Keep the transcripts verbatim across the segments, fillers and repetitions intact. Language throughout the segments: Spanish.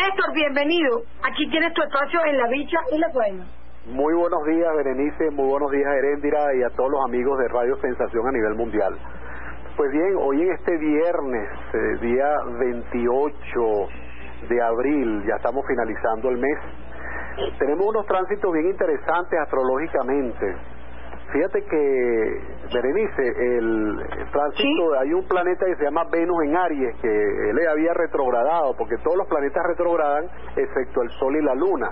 Héctor, bienvenido. Aquí tienes tu espacio en La Bicha y La Cuaima. Muy buenos días, Berenice, muy buenos días, Heréndira, y a todos los amigos de Radio Sensación a nivel mundial. Pues bien, hoy en este viernes, eh, día veintiocho de abril, ya estamos finalizando el mes, tenemos unos tránsitos bien interesantes astrológicamente. Fíjate que, Berenice, el, el tránsito, ¿sí? Hay un planeta que se llama Venus en Aries, que él había retrogradado, porque todos los planetas retrogradan, excepto el Sol y la Luna.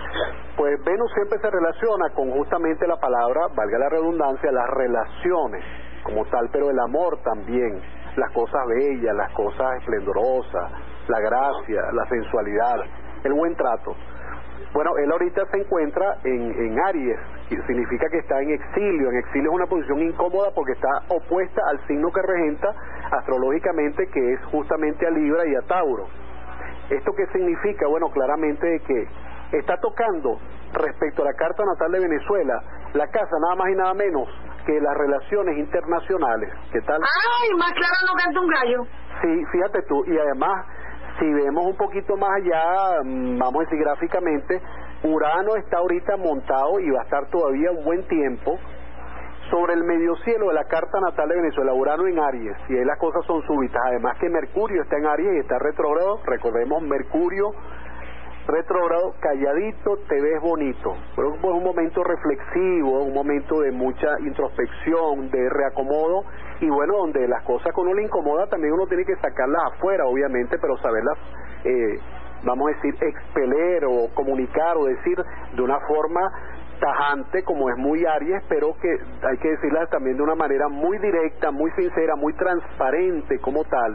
Pues Venus siempre se relaciona con justamente la palabra, valga la redundancia, las relaciones como tal, pero el amor también, las cosas bellas, las cosas esplendorosas, la gracia, la sensualidad, el buen trato. Bueno, él ahorita se encuentra en, en Aries, que significa que está en exilio. En exilio es una posición incómoda porque está opuesta al signo que regenta astrológicamente, que es justamente a Libra y a Tauro. ¿Esto qué significa? Bueno, claramente que está tocando respecto a la carta natal de Venezuela, la casa nada más y nada menos que las relaciones internacionales. ¿Qué tal? ¡Ay, más claro no canta un gallo! Sí, fíjate tú, y además, si vemos un poquito más allá, vamos a decir gráficamente, Urano está ahorita montado y va a estar todavía un buen tiempo sobre el medio cielo de la carta natal de Venezuela, Urano en Aries, y ahí las cosas son súbitas. Además que Mercurio está en Aries y está retrógrado. Recordemos, Mercurio retrógrado, calladito, te ves bonito. Pero es un momento reflexivo, un momento de mucha introspección, de reacomodo, y bueno, donde las cosas que uno le incomoda también uno tiene que sacarlas afuera, obviamente, pero saberlas, eh, vamos a decir, expeler o comunicar o decir de una forma tajante, como es muy Aries, pero que hay que decirlas también de una manera muy directa, muy sincera, muy transparente como tal,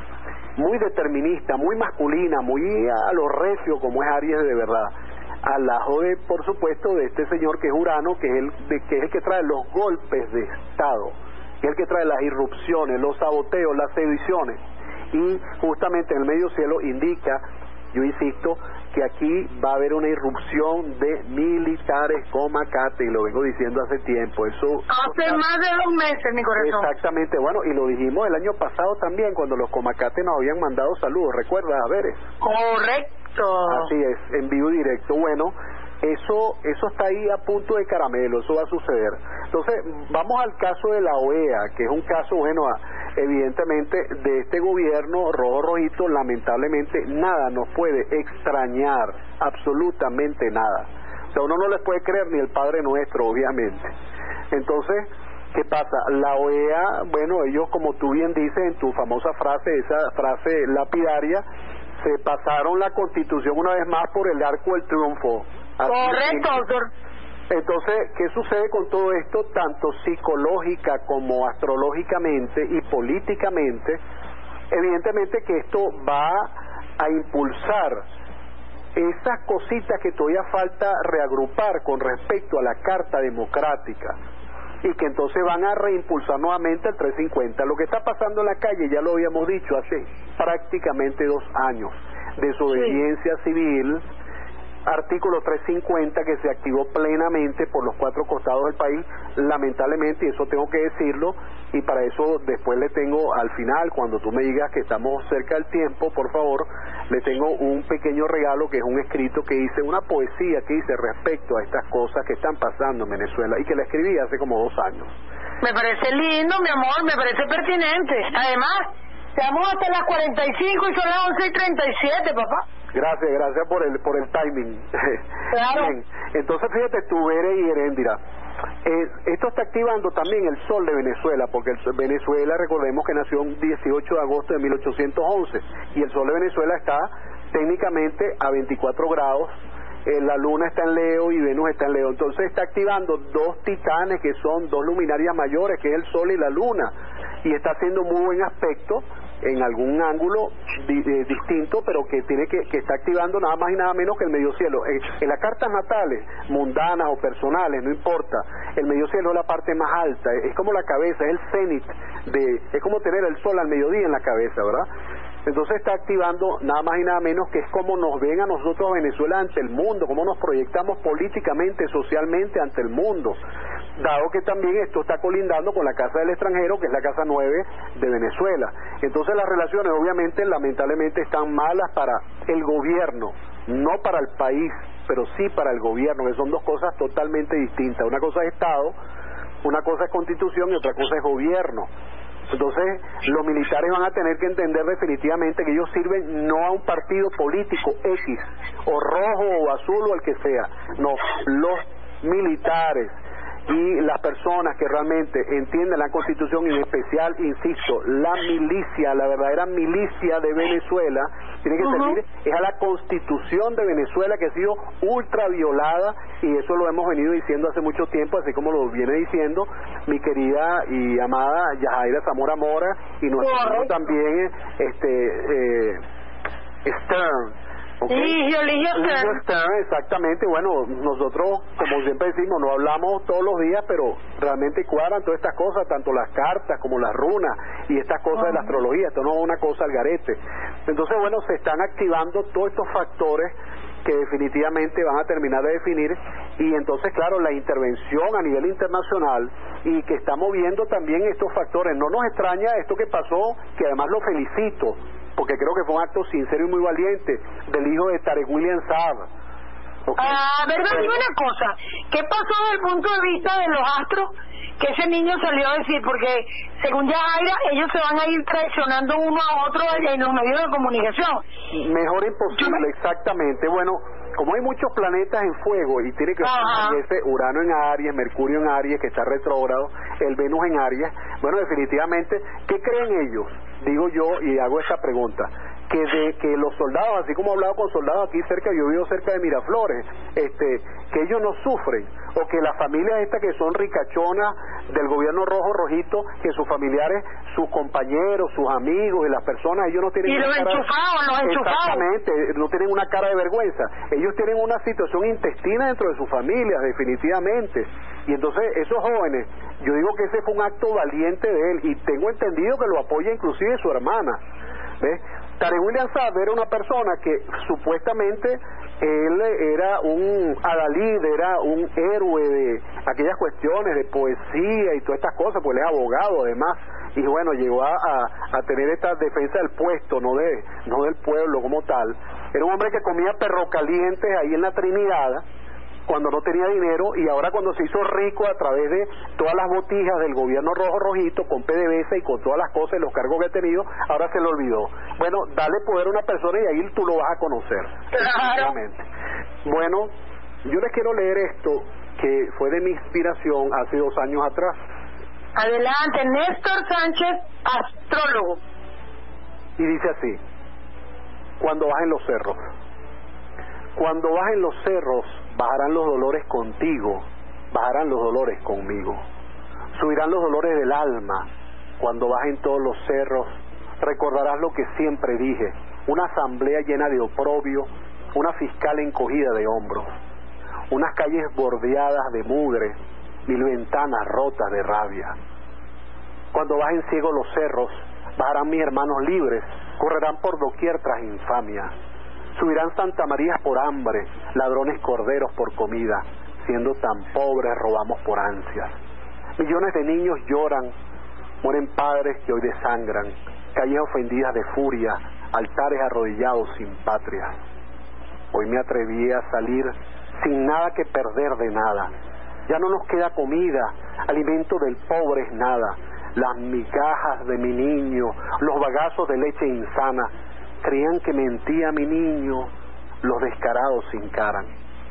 muy determinista, muy masculina, muy a lo recio como es Aries de verdad, al lado de, por supuesto, de este señor que es Urano, que es el, de, que es el que trae los golpes de Estado, que es el que trae las irrupciones, los saboteos, las sediciones, y justamente en el medio cielo indica, yo insisto, que aquí va a haber una irrupción de militares Comacate, y lo vengo diciendo hace tiempo. Eso hace está... más de dos meses, mi corazón. Exactamente, bueno, y lo dijimos el año pasado también, cuando los Comacate nos habían mandado saludos, ¿recuerdas, Averes? Correcto. Así es, en vivo y directo. Bueno, eso eso está ahí a punto de caramelo, eso va a suceder. Entonces, vamos al caso de la O E A, que es un caso, bueno, evidentemente, de este gobierno rojo rojito. Lamentablemente nada nos puede extrañar, absolutamente nada. O sea, uno no les puede creer ni el Padre Nuestro, obviamente. Entonces, ¿qué pasa? La O E A, bueno, ellos, como tú bien dices en tu famosa frase, esa frase lapidaria, se pasaron la Constitución una vez más por el arco del triunfo. Correcto, doctor. Entonces, ¿qué sucede con todo esto? Tanto psicológica como astrológicamente y políticamente, evidentemente que esto va a impulsar esas cositas que todavía falta reagrupar con respecto a la Carta Democrática, y que entonces van a reimpulsar nuevamente el trescientos cincuenta. Lo que está pasando en la calle, ya lo habíamos dicho hace prácticamente dos años, desobediencia sí. civil, artículo trescientos cincuenta que se activó plenamente por los cuatro costados del país, lamentablemente, y eso tengo que decirlo, y para eso después le tengo al final, cuando tú me digas que estamos cerca del tiempo, por favor, le tengo un pequeño regalo que es un escrito que dice, una poesía que dice respecto a estas cosas que están pasando en Venezuela, y que la escribí hace como dos años. Me parece lindo, mi amor, me parece pertinente. Además, estamos hasta las cuarenta y cinco y son las once y treinta y siete, papá. Gracias, gracias por el por el timing. Claro. Bien, entonces fíjate tú, Bere y Heréndira, eh, esto está activando también el sol de Venezuela, porque el sol, Venezuela, recordemos que nació el dieciocho de agosto de mil ochocientos once, y el sol de Venezuela está técnicamente a veinticuatro grados, eh, la luna está en Leo y Venus está en Leo, entonces está activando dos titanes que son dos luminarias mayores, que es el sol y la luna, y está haciendo muy buen aspecto en algún ángulo di, eh, distinto, pero que tiene que, que está activando nada más y nada menos que el medio cielo. Eh, en las cartas natales, mundanas o personales, no importa, el medio cielo es la parte más alta, es, es como la cabeza, es el cenit, de, es como tener el sol al mediodía en la cabeza, ¿verdad? Entonces está activando nada más y nada menos que es como nos ven a nosotros Venezuela ante el mundo, cómo nos proyectamos políticamente, socialmente ante el mundo. dado que también esto está colindando con la Casa del Extranjero, que es la Casa nueve de Venezuela. Entonces las relaciones obviamente, lamentablemente, están malas para el gobierno, no para el país, pero sí para el gobierno, que son dos cosas totalmente distintas. Una cosa es Estado, una cosa es Constitución y otra cosa es gobierno. Entonces los militares van a tener que entender definitivamente que ellos sirven no a un partido político X, o rojo o azul o el que sea, no, los militares y las personas que realmente entienden la Constitución, y en especial, insisto, la milicia, la verdadera milicia de Venezuela, tiene que servir uh-huh. es a la Constitución de Venezuela, que ha sido ultra violada, y eso lo hemos venido diciendo hace mucho tiempo, así como lo viene diciendo mi querida y amada Yajaira Zamora Mora, y nuestro también este eh, Stern. Okay. Eligio, Eligio Stern. Stern, exactamente. Bueno, nosotros, como siempre decimos, no hablamos todos los días, pero realmente cuadran todas estas cosas, tanto las cartas como las runas y estas cosas uh-huh. de la astrología. Esto no es una cosa al garete. Entonces, bueno, se están activando todos estos factores que definitivamente van a terminar de definir, y entonces, claro, la intervención a nivel internacional, y que estamos viendo también estos factores. No nos extraña esto que pasó, que además lo felicito, porque creo que fue un acto sincero y muy valiente del hijo de Tarek William Saab. Okay. Ah, verdad, dime una cosa, ¿qué pasó desde el punto de vista de los astros que ese niño salió a decir? Porque según Yajaira, ellos se van a ir traicionando uno a otro en los medios de comunicación. Mejor imposible, exactamente. Bueno, como hay muchos planetas en fuego y tiene que ser Urano en Aries, Mercurio en Aries, que está retrógrado, el Venus en Aries, bueno, definitivamente, ¿qué creen ellos? Digo yo, y hago esta pregunta, que de que los soldados, así como he hablado con soldados aquí cerca, yo vivo cerca de Miraflores, este, que ellos no sufren, o que las familias estas que son ricachonas del gobierno rojo rojito, que sus familiares, sus compañeros, sus amigos y las personas, ellos no tienen y una los cara, enchufados, los enchufados, exactamente, no tienen una cara de vergüenza, ellos tienen una situación intestina dentro de sus familias, definitivamente. Y entonces esos jóvenes, yo digo que ese fue un acto valiente de él, y tengo entendido que lo apoya inclusive su hermana, ¿ves? Tarek William Saab era una persona que supuestamente él era un adalid, era un héroe de aquellas cuestiones de poesía y todas estas cosas, pues él es abogado además, y bueno, llegó a, a, a tener esta defensa del puesto, no de no del pueblo como tal. Era un hombre que comía perro calientes ahí en la Trinidad cuando no tenía dinero, y ahora cuando se hizo rico a través de todas las botijas del gobierno rojo rojito, con P D V S A y con todas las cosas y los cargos que ha tenido, ahora se lo olvidó. Bueno, dale poder a una persona y ahí tú lo vas a conocer. Claro. Bueno, yo les quiero leer esto, que fue de mi inspiración hace dos años atrás. Adelante, Néstor Sánchez, astrólogo. Y dice así: cuando bajen los cerros, cuando bajen los cerros, bajarán los dolores contigo, bajarán los dolores conmigo. Subirán los dolores del alma. Cuando bajen todos los cerros, recordarás lo que siempre dije: una asamblea llena de oprobio, una fiscal encogida de hombros, unas calles bordeadas de mugre, mil ventanas rotas de rabia. Cuando bajen ciegos los cerros, bajarán mis hermanos libres, correrán por doquier tras infamia. Subirán Santa María por hambre, ladrones corderos por comida, siendo tan pobres robamos por ansias. Millones de niños lloran, mueren padres que hoy desangran, calles ofendidas de furia, altares arrodillados sin patria. Hoy me atreví a salir sin nada que perder de nada. Ya no nos queda comida, alimento del pobre es nada. Las migajas de mi niño, los bagazos de leche insana, creían que mentía mi niño, los descarados se encaran.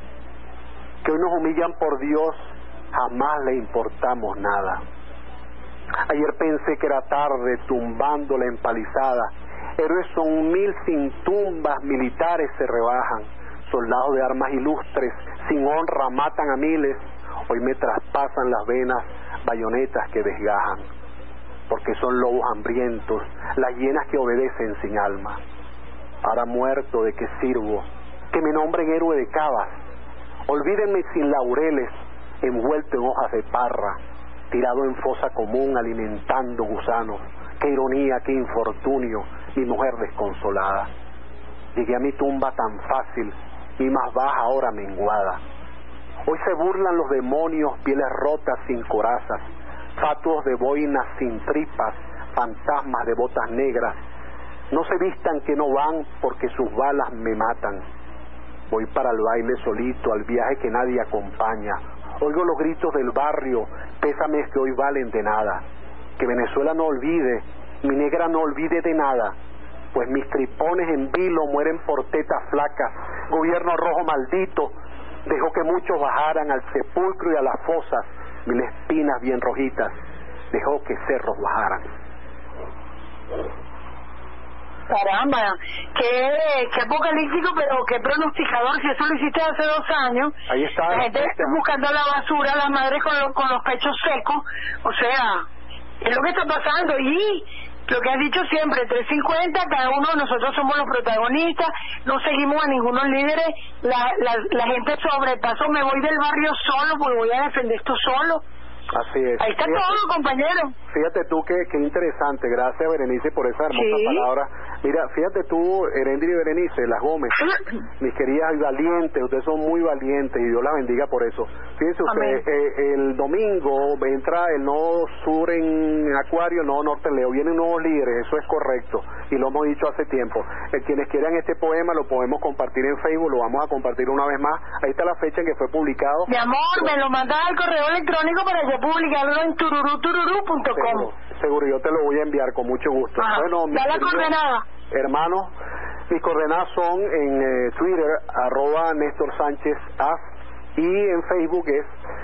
Que hoy nos humillan por Dios, jamás le importamos nada. Ayer pensé que era tarde, tumbando la empalizada. Héroes son mil sin tumbas, militares se rebajan. Soldados de armas ilustres, sin honra matan a miles. Hoy me traspasan las venas, bayonetas que desgajan. Porque son lobos hambrientos, las hienas que obedecen sin alma. Ahora muerto, ¿de qué sirvo? Que me nombren héroe de cavas. Olvídenme sin laureles, envuelto en hojas de parra, tirado en fosa común alimentando gusanos. Qué ironía, qué infortunio, mi mujer desconsolada. Llegué a mi tumba tan fácil, mi más baja hora menguada. Hoy se burlan los demonios, pieles rotas sin corazas, fatuos de boinas sin tripas, fantasmas de botas negras. No se vistan que no van porque sus balas me matan. Voy para el baile solito, al viaje que nadie acompaña. Oigo los gritos del barrio, pésames que hoy valen de nada. Que Venezuela no olvide, mi negra no olvide de nada, pues mis tripones en vilo mueren por tetas flacas. Gobierno rojo maldito dejó que muchos bajaran al sepulcro y a las fosas, mil espinas bien rojitas dejó que cerros bajaran. Caramba, qué, qué apocalíptico, pero qué pronosticador. Si eso lo hiciste hace dos años, ahí está la gente está. buscando la basura, las madres con, lo, con los pechos secos. O sea, es lo que está pasando. Y lo que has dicho siempre, tres cincuenta, cada uno de nosotros somos los protagonistas, no seguimos a ninguno líderes. La, la, la gente sobrepasó, me voy del barrio solo porque voy a defender esto solo. Así es. Ahí está fíjate, todo, compañero. Fíjate tú que, que interesante. Gracias, Berenice, por esa hermosa sí. palabra. Mira, fíjate tú, Erendira y Berenice, las Gómez, mis queridas y valientes, ustedes son muy valientes y Dios las bendiga por eso. Fíjense ustedes, eh, el domingo entra el nodo sur en Acuario, nodo norte en Leo, vienen nuevos líderes, eso es correcto, y lo hemos dicho hace tiempo. Eh, quienes quieran este poema lo podemos compartir en Facebook, lo vamos a compartir una vez más. Ahí está la fecha en que fue publicado. Mi amor, pero... me lo mandas al correo electrónico para yo publicarlo en tururú tururú punto com. Seguro, seguro, yo te lo voy a enviar con mucho gusto. Ajá. Bueno, da la coordenada. Hermanos, mis coordenadas son en eh, Twitter, arroba Néstor Sánchez Az, y en Facebook es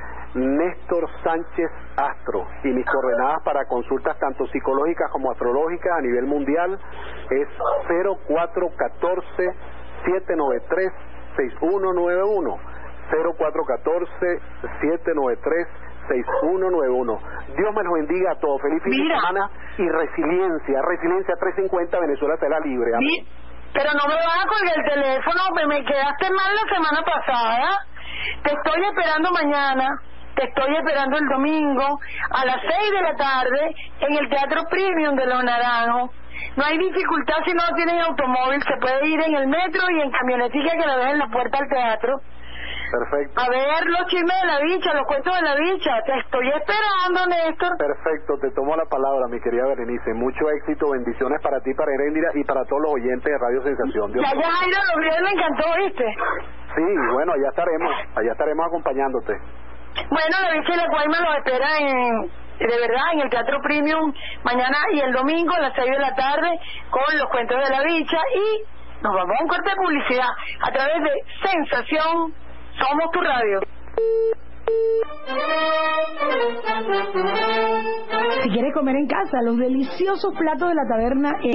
Néstor Sánchez Astro, y mis coordenadas para consultas tanto psicológicas como astrológicas a nivel mundial es cero cuatro uno cuatro, siete nueve tres, seis uno nueve uno, cero cuatro uno cuatro, siete nueve tres, seis uno nueve uno. Dios me los bendiga a todos. Feliz fin Mira. de semana y resiliencia. Resiliencia tres cincuenta, Venezuela será libre. Mi, pero no me vas a colgar el teléfono, me, me quedaste mal la semana pasada. Te estoy esperando mañana, te estoy esperando el domingo a las seis de la tarde en el Teatro Premium de Los Naranjos. No hay dificultad si no tienen automóvil, se puede ir en el metro y en camionetica que la dejen en la puerta del teatro. Perfecto. A ver los chismes de la bicha, los cuentos de la bicha. Te estoy esperando, Néstor. Perfecto, te tomo la palabra, mi querida Berenice. Mucho éxito, bendiciones para ti, para Erendira y para todos los oyentes de Radio Sensación. Dios ya, ya, Jairo, los videos me encantó, ¿viste? Sí, bueno, allá estaremos, allá estaremos acompañándote. Bueno, la bicha y la Guayma los espera en, de verdad, en el Teatro Premium mañana y el domingo a las seis de la tarde con los cuentos de la bicha, y nos vamos a un corte de publicidad a través de Sensación. Somos tu radio. Si quieres comer en casa, los deliciosos platos de la taberna